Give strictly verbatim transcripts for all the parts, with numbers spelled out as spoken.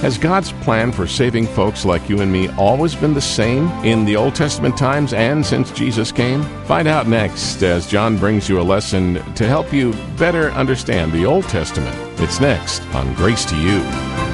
Has God's plan for saving folks like you and me always been the same in the Old Testament times and since Jesus came? Find out next as John brings you a lesson to help you better understand the Old Testament. It's next on Grace to You.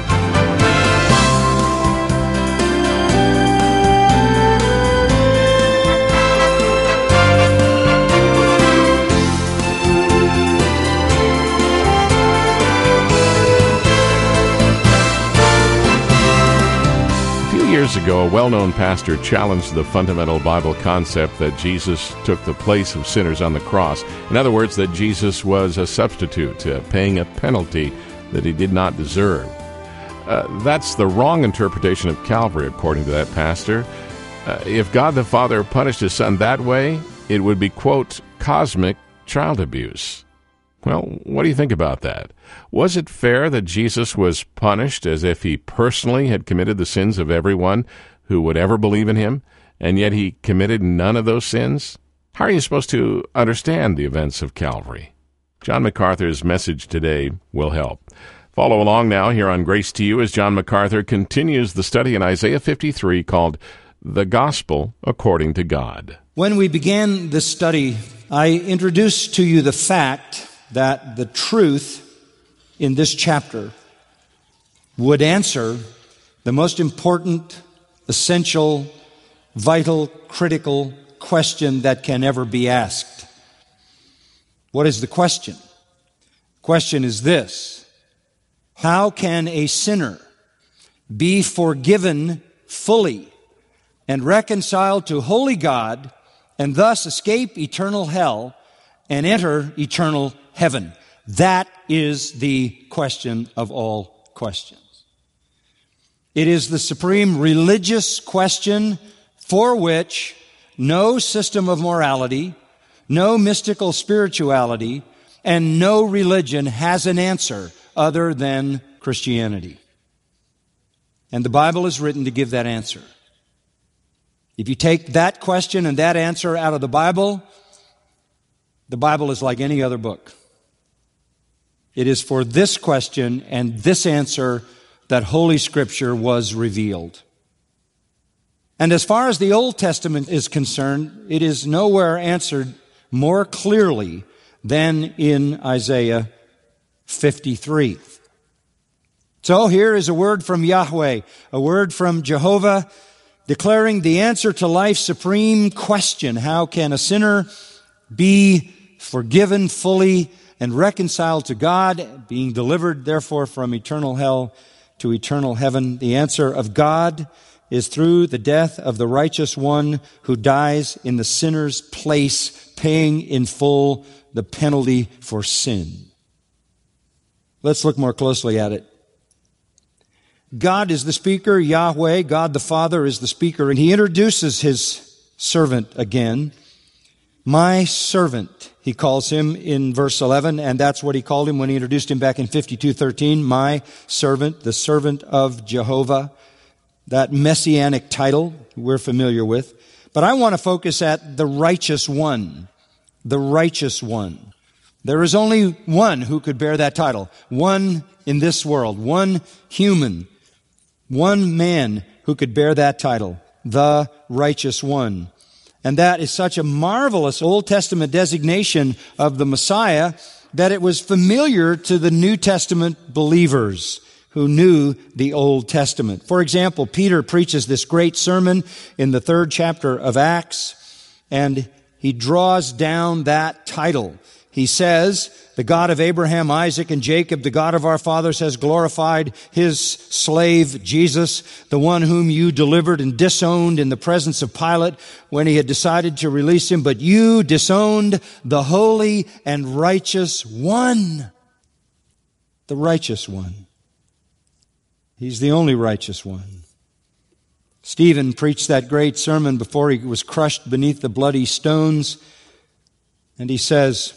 Years ago, a well-known pastor challenged the fundamental Bible concept that Jesus took the place of sinners on the cross. In other words, that Jesus was a substitute, uh, paying a penalty that he did not deserve. Uh, that's the wrong interpretation of Calvary, according to that pastor. Uh, if God the Father punished his Son that way, it would be, quote, cosmic child abuse. Well, what do you think about that? Was it fair that Jesus was punished as if he personally had committed the sins of everyone who would ever believe in him, and yet he committed none of those sins? How are you supposed to understand the events of Calvary? John MacArthur's message today will help. Follow along now here on Grace to You as John MacArthur continues the study in Isaiah fifty-three called The Gospel According to God. When we began this study, I introduced to you the fact that the truth in this chapter would answer the most important, essential, vital, critical question that can ever be asked. What is the question? The question is this: how can a sinner be forgiven fully and reconciled to holy God and thus escape eternal hell and enter eternal heaven? That is the question of all questions. It is the supreme religious question for which no system of morality, no mystical spirituality, and no religion has an answer other than Christianity. And the Bible is written to give that answer. If you take that question and that answer out of the Bible, the Bible is like any other book. It is for this question and this answer that Holy Scripture was revealed. And as far as the Old Testament is concerned, it is nowhere answered more clearly than in Isaiah fifty-three. So here is a word from Yahweh, a word from Jehovah, declaring the answer to life's supreme question: how can a sinner be forgiven fully and reconciled to God, being delivered, therefore, from eternal hell to eternal heaven? The answer of God is through the death of the righteous one who dies in the sinner's place, paying in full the penalty for sin. Let's look more closely at it. God is the speaker, Yahweh, God the Father is the speaker, and he introduces his servant again. My servant, he calls him in verse eleven, and that's what he called him when he introduced him back in fifty-two thirteen. My servant, the servant of Jehovah, that messianic title we're familiar with. But I want to focus at the righteous one, the righteous one. There is only one who could bear that title, one in this world, one human, one man who could bear that title, the righteous one. And that is such a marvelous Old Testament designation of the Messiah that it was familiar to the New Testament believers who knew the Old Testament. For example, Peter preaches this great sermon in the third chapter of Acts, and he draws down that title. He says, the God of Abraham, Isaac, and Jacob, the God of our fathers, has glorified his slave Jesus, the one whom you delivered and disowned in the presence of Pilate when he had decided to release him. But you disowned the holy and righteous one. The righteous one. He's the only righteous one. Stephen preached that great sermon before he was crushed beneath the bloody stones. And he says,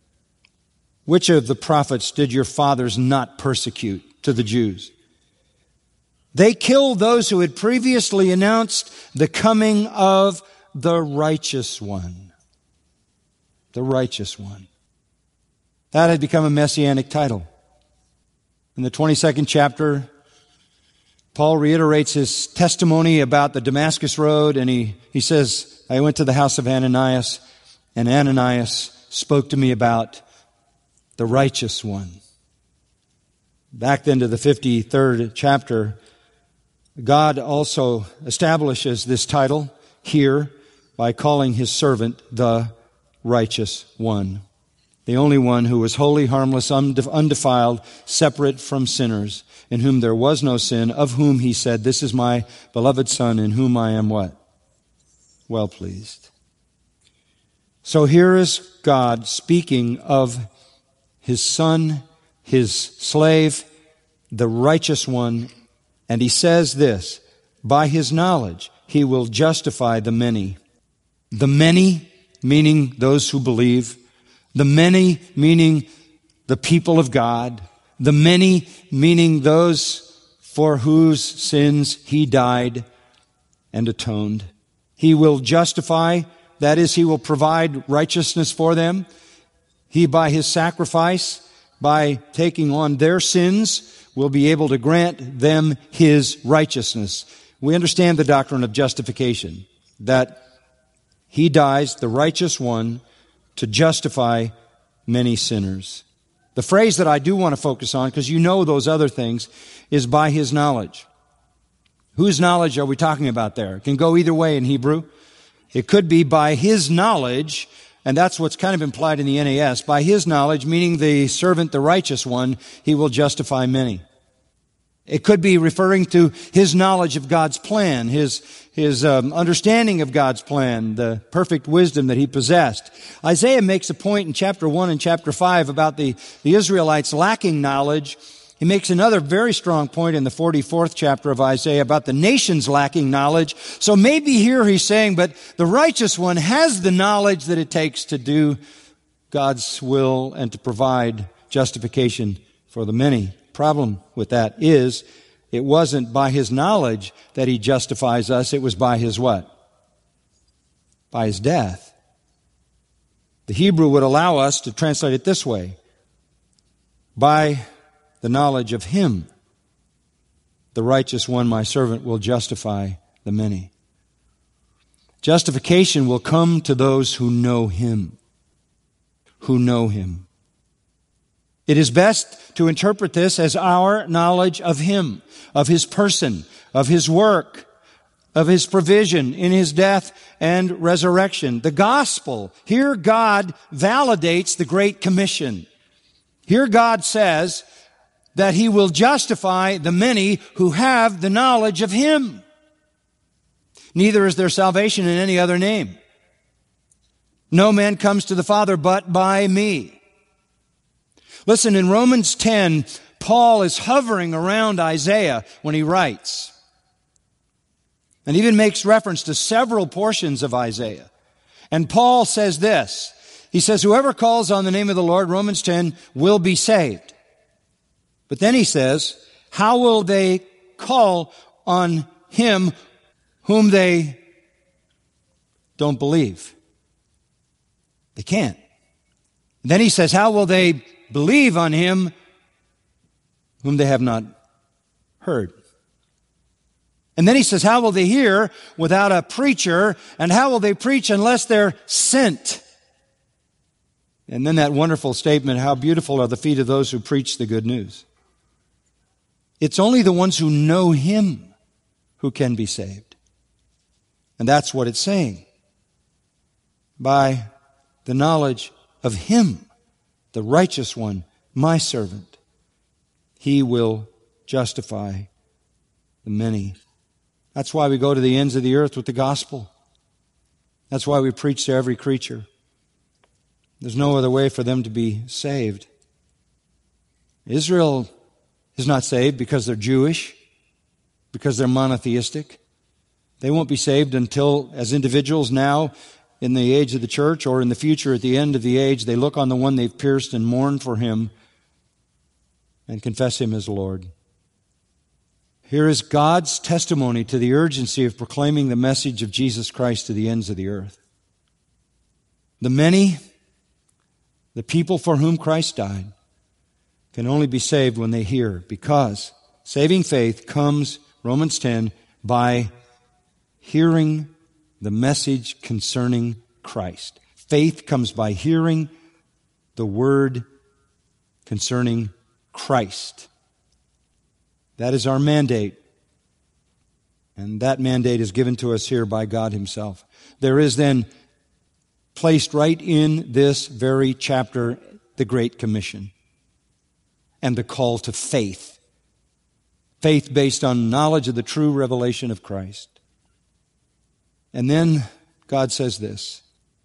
which of the prophets did your fathers not persecute to the Jews? They killed those who had previously announced the coming of the righteous one. The righteous one. That had become a messianic title. In the twenty-second chapter Paul reiterates his testimony about the Damascus Road, and he, he says, I went to the house of Ananias, and Ananias spoke to me about the righteous one. Back then to the fifty-third chapter, God also establishes this title here by calling his servant the righteous one. The only one who was holy, harmless, undefiled, separate from sinners, in whom there was no sin, of whom he said, this is my beloved Son, in whom I am what? Well pleased. So here is God speaking of his Son, his slave, the righteous one, and he says this, by his knowledge he will justify the many. The many, meaning those who believe. The many, meaning the people of God. The many, meaning those for whose sins he died and atoned. He will justify, that is, he will provide righteousness for them. He, by his sacrifice, by taking on their sins, will be able to grant them his righteousness. We understand the doctrine of justification, that he dies, the righteous one, to justify many sinners. The phrase that I do want to focus on, because you know those other things, is by his knowledge. Whose knowledge are we talking about there? It can go either way in Hebrew. It could be by his knowledge, and that's what's kind of implied in the N A S. By his knowledge, meaning the servant, the righteous one, he will justify many. It could be referring to his knowledge of God's plan, his, his um, understanding of God's plan, the perfect wisdom that he possessed. Isaiah makes a point in chapter one and chapter five about the, the Israelites lacking knowledge. He makes another very strong point in the forty-fourth chapter of Isaiah about the nations lacking knowledge. So maybe here he's saying, but the righteous one has the knowledge that it takes to do God's will and to provide justification for the many. Problem with that is, it wasn't by his knowledge that he justifies us. It was by his what? By his death. The Hebrew would allow us to translate it this way. By the knowledge of him, the righteous one, my servant, will justify the many. Justification will come to those who know him. Who know him. It is best to interpret this as our knowledge of him, of his person, of his work, of his provision in his death and resurrection. The gospel. Here God validates the Great Commission. Here God says that he will justify the many who have the knowledge of him. Neither is there salvation in any other name. No man comes to the Father but by me. Listen, in Romans ten, Paul is hovering around Isaiah when he writes, and even makes reference to several portions of Isaiah. And Paul says this, he says, whoever calls on the name of the Lord, Romans ten, will be saved. But then he says, how will they call on him whom they don't believe? They can't. And then he says, how will they believe on him whom they have not heard? And then he says, how will they hear without a preacher? And how will they preach unless they're sent? And then that wonderful statement, how beautiful are the feet of those who preach the good news. It's only the ones who know him who can be saved. And that's what it's saying. By the knowledge of him, the righteous one, my servant, he will justify the many. That's why we go to the ends of the earth with the gospel. That's why we preach to every creature. There's no other way for them to be saved. Israel is not saved because they're Jewish, because they're monotheistic. They won't be saved until, as individuals now, in the age of the church, or in the future at the end of the age, they look on the one they've pierced and mourn for him and confess him as Lord. Here is God's testimony to the urgency of proclaiming the message of Jesus Christ to the ends of the earth. The many, the people for whom Christ died, can only be saved when they hear, because saving faith comes Romans ten, by hearing the message concerning Christ. Faith comes by hearing the word concerning Christ. That is our mandate. And that mandate is given to us here by God Himself. There is then placed right in this very chapter the Great Commission and the call to faith. Faith based on knowledge of the true revelation of Christ. And then God says this,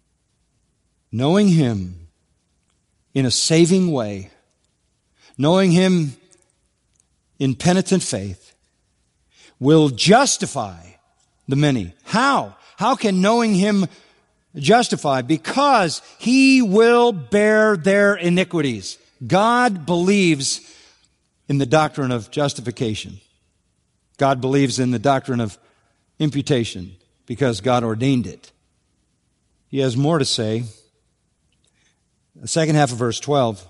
knowing Him in a saving way, knowing Him in penitent faith, will justify the many. How? How can knowing Him justify? Because He will bear their iniquities. God believes in the doctrine of justification. God believes in the doctrine of imputation because God ordained it. He has more to say. The second half of verse twelve.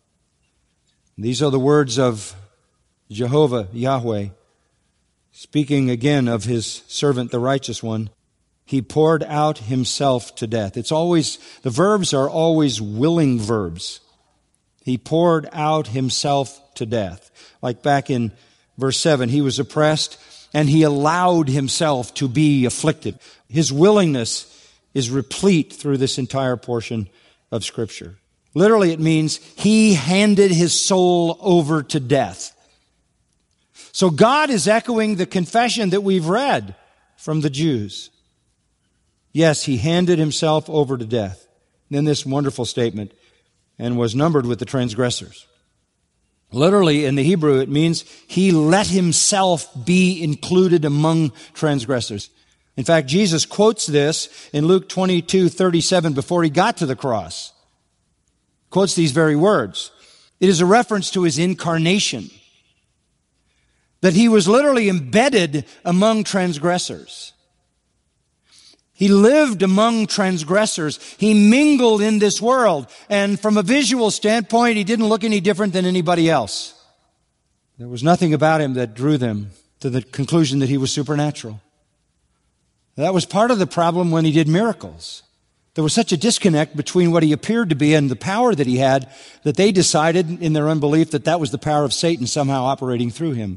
These are the words of Jehovah, Yahweh, speaking again of His servant, the righteous one. He poured out Himself to death. It's always, the verbs are always willing verbs. He poured out Himself to death. Like back in verse seven, He was oppressed and He allowed Himself to be afflicted. His willingness is replete through this entire portion of Scripture. Literally, it means He handed His soul over to death. So God is echoing the confession that we've read from the Jews. Yes, He handed Himself over to death. And then this wonderful statement, and was numbered with the transgressors. Literally, in the Hebrew, it means He let Himself be included among transgressors. In fact, Jesus quotes this in Luke twenty-two thirty-seven before He got to the cross. Quotes these very words. It is a reference to His incarnation. That He was literally embedded among transgressors. He lived among transgressors. He mingled in this world. And from a visual standpoint, He didn't look any different than anybody else. There was nothing about Him that drew them to the conclusion that He was supernatural. That was part of the problem when He did miracles. There was such a disconnect between what He appeared to be and the power that He had that they decided in their unbelief that that was the power of Satan somehow operating through Him.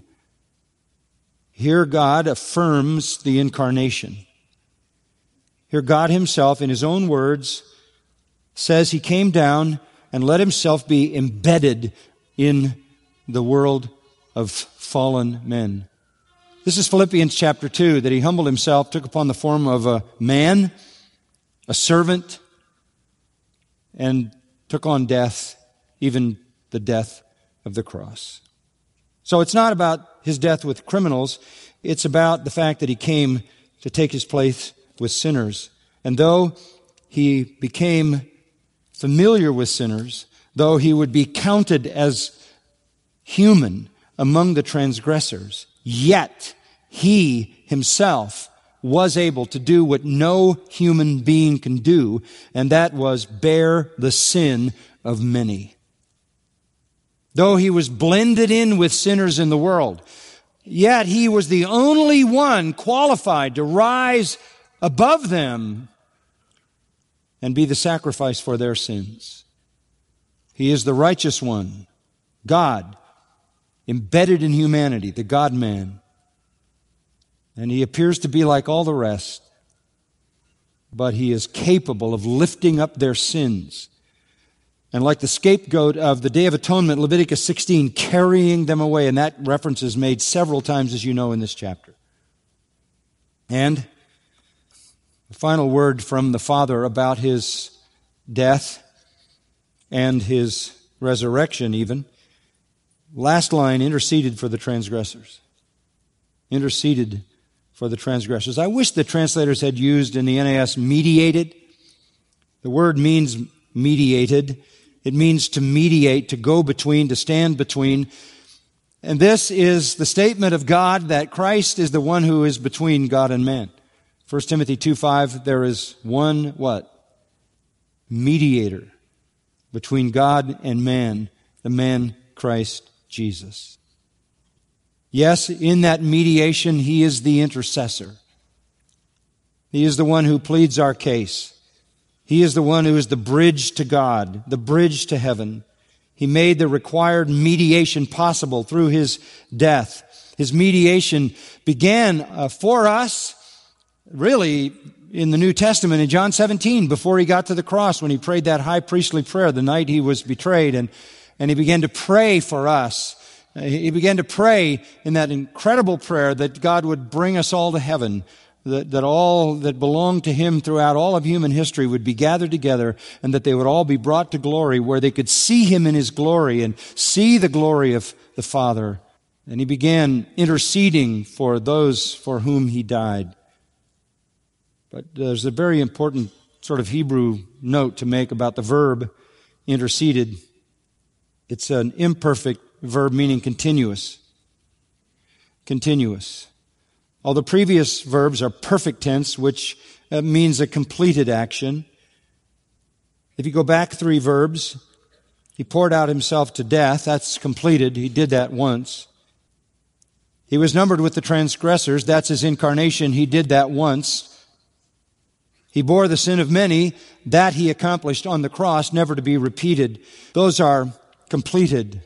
Here God affirms the incarnation. Here God Himself, in His own words, says He came down and let Himself be embedded in the world of fallen men. This is Philippians chapter two, that He humbled Himself, took upon the form of a man, a servant, and took on death, even the death of the cross. So it's not about His death with criminals. It's about the fact that He came to take His place with sinners. And though He became familiar with sinners, though He would be counted as human among the transgressors, yet He Himself was able to do what no human being can do, and that was bear the sin of many. Though He was blended in with sinners in the world, yet He was the only one qualified to rise above them and be the sacrifice for their sins. He is the righteous one, God, embedded in humanity, the God-man. And He appears to be like all the rest, but He is capable of lifting up their sins. And like the scapegoat of the Day of Atonement, Leviticus sixteen, carrying them away. And that reference is made several times, as you know, in this chapter. And the final word from the Father about His death and His resurrection even. Last line, interceded for the transgressors. Interceded for the transgressors. I wish the translators had used in the N A S mediated. The word means mediated. It means to mediate, to go between, to stand between. And this is the statement of God that Christ is the one who is between God and man. First Timothy two five, there is one, what? Mediator between God and man, the man Christ Jesus. Yes, in that mediation, He is the intercessor. He is the one who pleads our case. He is the one who is the bridge to God, the bridge to heaven. He made the required mediation possible through His death. His mediation began uh, for us, really, in the New Testament, in John seventeen, before He got to the cross, when He prayed that high priestly prayer the night He was betrayed, and, and He began to pray for us. He began to pray in that incredible prayer that God would bring us all to heaven, that, that all that belonged to Him throughout all of human history would be gathered together, and that they would all be brought to glory, where they could see Him in His glory and see the glory of the Father. And He began interceding for those for whom He died. But there's a very important sort of Hebrew note to make about the verb interceded. It's an imperfect verb meaning continuous. Continuous. All the previous verbs are perfect tense, which means a completed action. If you go back three verbs, He poured out Himself to death. That's completed. He did that once. He was numbered with the transgressors. That's His incarnation. He did that once. He bore the sin of many. That He accomplished on the cross, never to be repeated. Those are completed,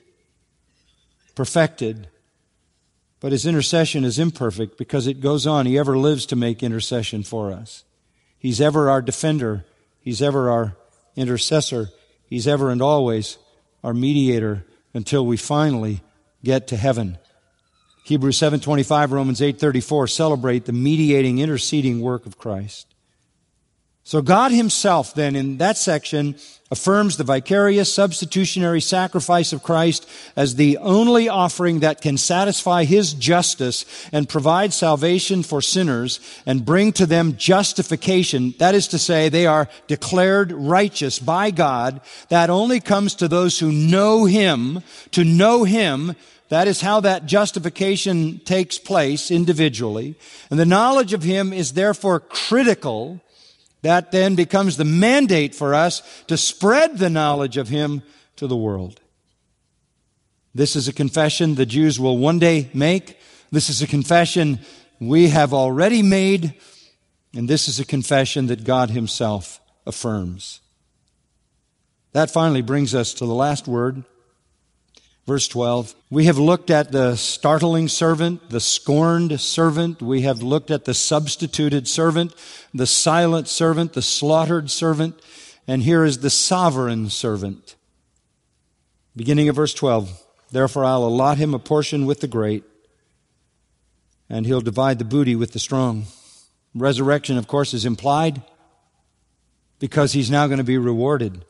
perfected. But His intercession is imperfect because it goes on. He ever lives to make intercession for us. He's ever our defender. He's ever our intercessor. He's ever and always our mediator until we finally get to heaven. Hebrews seven twenty-five, Romans eight thirty-four celebrate the mediating, interceding work of Christ. So God Himself then in that section affirms the vicarious substitutionary sacrifice of Christ as the only offering that can satisfy His justice and provide salvation for sinners and bring to them justification. That is to say, they are declared righteous by God. That only comes to those who know Him. To know Him, that is how that justification takes place individually. And the knowledge of Him is therefore critical. That then becomes the mandate for us to spread the knowledge of Him to the world. This is a confession the Jews will one day make. This is a confession we have already made. And this is a confession that God Himself affirms. That finally brings us to the last word. Verse twelve, we have looked at the startling servant, the scorned servant. We have looked at the substituted servant, the silent servant, the slaughtered servant. And here is the sovereign servant. Beginning of verse twelve, therefore I'll allot him a portion with the great, and he'll divide the booty with the strong. Resurrection, of course, is implied because he's now going to be rewarded.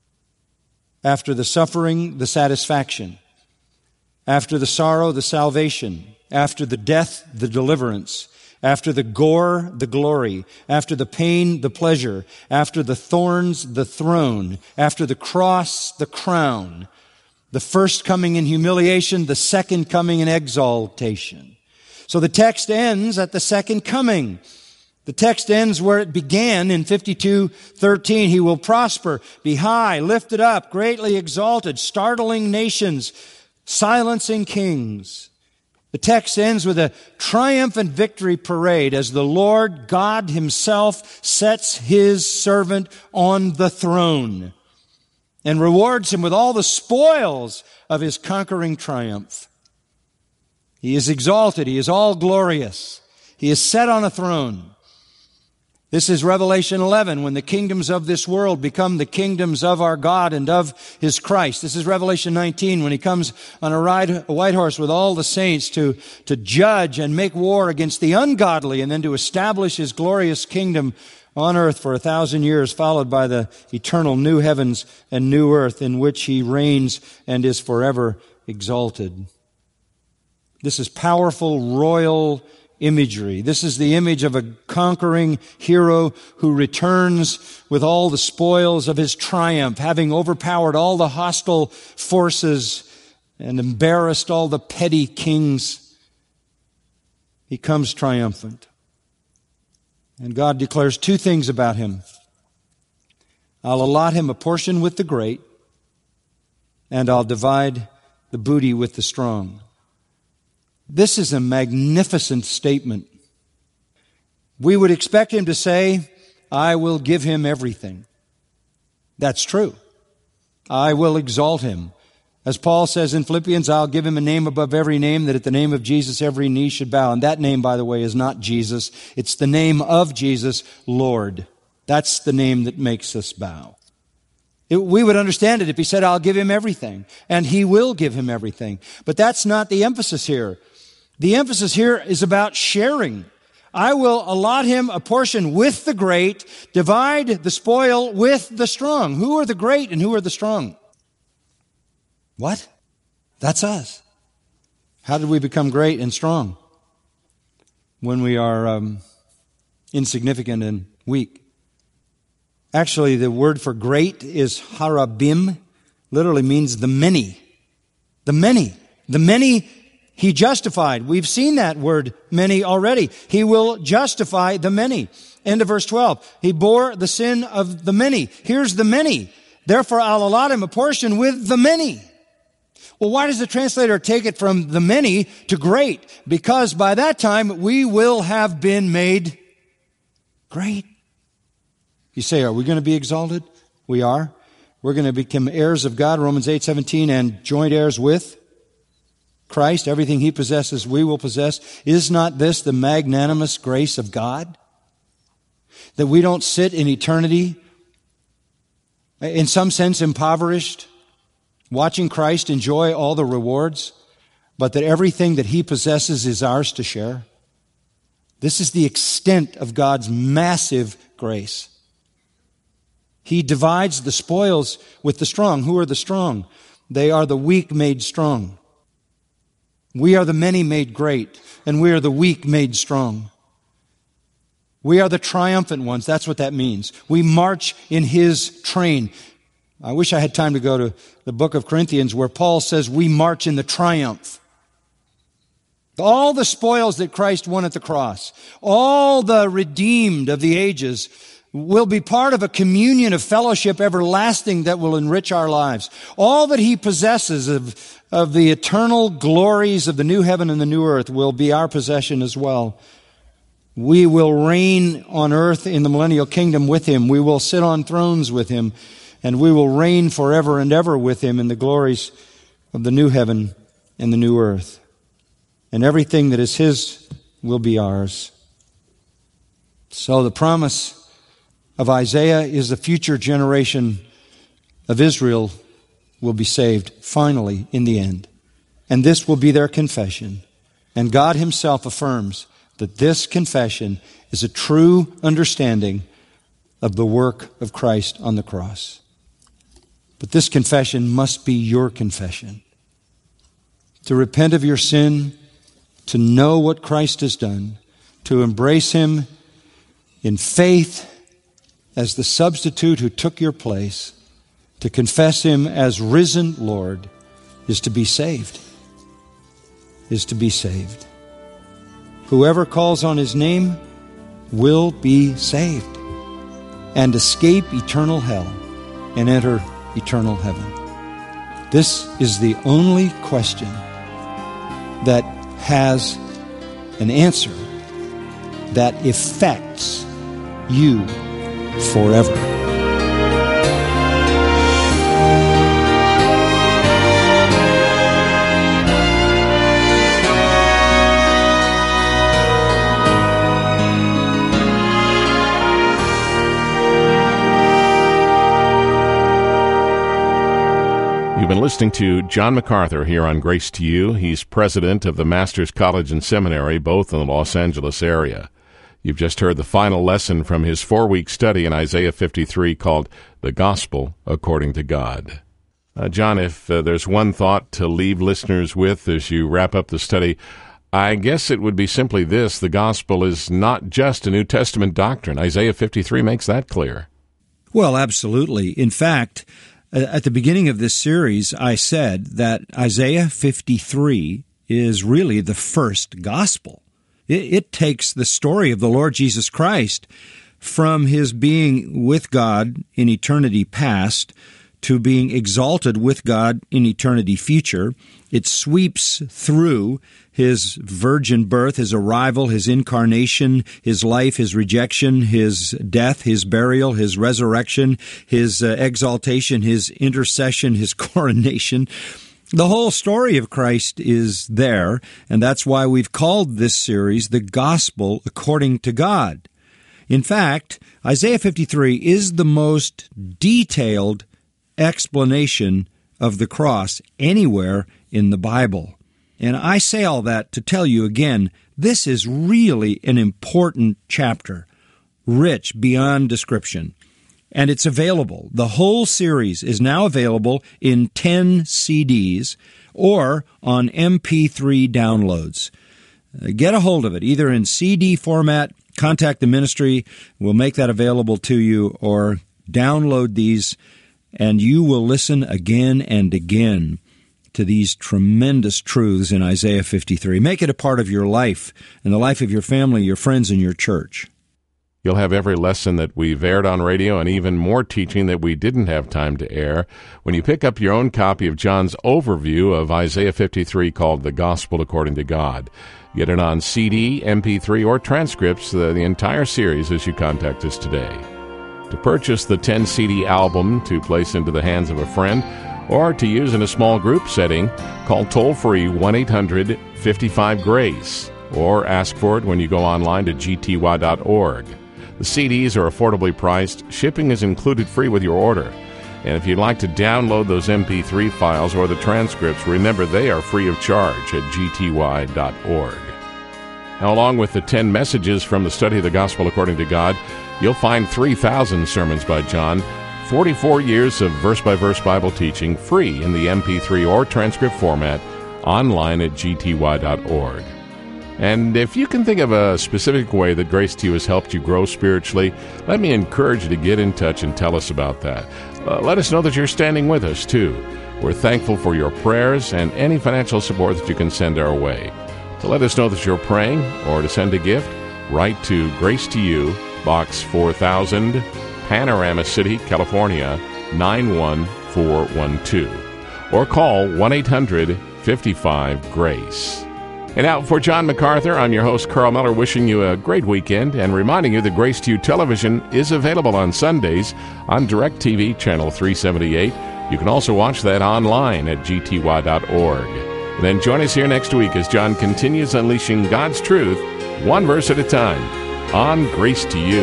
After the suffering, the satisfaction. After the sorrow, the salvation. After the death, the deliverance. After the gore, the glory. After the pain, the pleasure. After the thorns, the throne. After the cross, the crown. The first coming in humiliation, the second coming in exaltation. So the text ends at the second coming. The text ends where it began in fifty-two thirteen. He will prosper, be high, lifted up, greatly exalted, startling nations, silencing kings. The text ends with a triumphant victory parade as the Lord God Himself sets His servant on the throne and rewards him with all the spoils of His conquering triumph. He is exalted. He is all glorious. He is set on a throne. This is Revelation eleven, when the kingdoms of this world become the kingdoms of our God and of His Christ. This is Revelation nineteen, when He comes on a, ride, a white horse with all the saints to, to judge and make war against the ungodly and then to establish His glorious kingdom on earth for a thousand years, followed by the eternal new heavens and new earth in which He reigns and is forever exalted. This is powerful royal imagery. This is the image of a conquering hero who returns with all the spoils of his triumph, having overpowered all the hostile forces and embarrassed all the petty kings. He comes triumphant. And God declares two things about Him. I'll allot him a portion with the great, and I'll divide the booty with the strong. This is a magnificent statement. We would expect him to say, I will give him everything. That's true. I will exalt him. As Paul says in Philippians, I'll give him a name above every name, that at the name of Jesus every knee should bow. And that name, by the way, is not Jesus. It's the name of Jesus, Lord. That's the name that makes us bow. It, we would understand it if he said, I'll give him everything. And he will give him everything. But that's not the emphasis here. The emphasis here is about sharing. I will allot him a portion with the great, divide the spoil with the strong. Who are the great and who are the strong? What? That's us. How did we become great and strong? When we are um, insignificant and weak. Actually, the word for great is harabim, literally means the many. The many. The many he justified. We've seen that word many already. He will justify the many. End of verse twelve. He bore the sin of the many. Here's the many. Therefore, I'll allot him a portion with the many. Well, why does the translator take it from the many to great? Because by that time, we will have been made great. You say, are we going to be exalted? We are. We're going to become heirs of God, Romans eight seventeen, and joint heirs with Christ. Everything he possesses, we will possess. Is not this the magnanimous grace of God? That we don't sit in eternity, in some sense impoverished, watching Christ enjoy all the rewards, but that everything that he possesses is ours to share. This is the extent of God's massive grace. He divides the spoils with the strong. Who are the strong? They are the weak made strong. We are the many made great, and we are the weak made strong. We are the triumphant ones. That's what that means. We march in his train. I wish I had time to go to the book of Corinthians where Paul says we march in the triumph. All the spoils that Christ won at the cross, all the redeemed of the ages will be part of a communion of fellowship everlasting that will enrich our lives. All that he possesses of, of the eternal glories of the new heaven and the new earth will be our possession as well. We will reign on earth in the millennial kingdom with him. We will sit on thrones with him. And we will reign forever and ever with him in the glories of the new heaven and the new earth. And everything that is his will be ours. So the promise of Isaiah is the future generation of Israel will be saved finally in the end. And this will be their confession. And God himself affirms that this confession is a true understanding of the work of Christ on the cross. But this confession must be your confession. To repent of your sin, to know what Christ has done, to embrace him in faith as the substitute who took your place, to confess him as risen Lord, is to be saved. Is to be saved. Whoever calls on his name will be saved and escape eternal hell and enter eternal heaven. This is the only question that has an answer that affects you forever. You've been listening to John MacArthur here on Grace to You. He's president of the Master's College and Seminary, both in the Los Angeles area. You've just heard the final lesson from his four-week study in Isaiah fifty-three called The Gospel According to God. Uh, John, if uh, there's one thought to leave listeners with as you wrap up the study, I guess it would be simply this: the gospel is not just a New Testament doctrine. Isaiah fifty-three makes that clear. Well, absolutely. In fact, at the beginning of this series, I said that Isaiah fifty-three is really the first gospel. It, it takes the story of the Lord Jesus Christ from his being with God in eternity past to being exalted with God in eternity future. It sweeps through his virgin birth, his arrival, his incarnation, his life, his rejection, his death, his burial, his resurrection, his uh, exaltation, his intercession, his coronation. The whole story of Christ is there, and that's why we've called this series The Gospel According to God. In fact, Isaiah fifty-three is the most detailed explanation of the cross anywhere in the Bible. And I say all that to tell you again, this is really an important chapter, rich beyond description. And it's available. The whole series is now available in ten C Ds or on M P three downloads. Get a hold of it, either in C D format, contact the ministry, we'll make that available to you, or download these, and you will listen again and again to these tremendous truths in Isaiah fifty-three. Make it a part of your life and the life of your family, your friends, and your church. You'll have every lesson that we've aired on radio and even more teaching that we didn't have time to air when you pick up your own copy of John's overview of Isaiah fifty-three called The Gospel According to God. Get it on C D, M P three, or transcripts, the, the entire series, as you contact us today. To purchase the ten C D album to place into the hands of a friend or to use in a small group setting, call toll-free one eight hundred fifty-five GRACE or ask for it when you go online to G T Y dot org. The C Ds are affordably priced. Shipping is included free with your order. And if you'd like to download those M P three files or the transcripts, remember they are free of charge at G T Y dot org. Now, along with the ten messages from the study of the Gospel According to God, you'll find three thousand sermons by John, forty-four years of verse-by-verse Bible teaching, free in the M P three or transcript format, online at G T Y dot org. And if you can think of a specific way that Grace to You has helped you grow spiritually, let me encourage you to get in touch and tell us about that. Uh, let us know that you're standing with us, too. We're thankful for your prayers and any financial support that you can send our way. To let us know that you're praying or to send a gift, write to Grace to You, Box four thousand, Panorama City, California, nine one four one two. Or call one eight hundred fifty-five GRACE. And now, for John MacArthur, I'm your host, Carl Miller, wishing you a great weekend and reminding you that Grace to You Television is available on Sundays on DirecTV Channel three seventy-eight. You can also watch that online at G T Y dot org. And then join us here next week as John continues unleashing God's truth, one verse at a time, on Grace to You.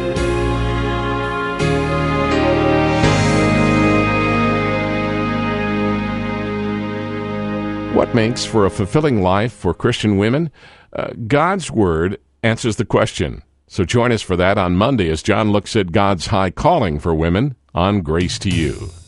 What makes for a fulfilling life for Christian women? Uh, God's Word answers the question. So join us for that on Monday as John looks at God's high calling for women on Grace to You.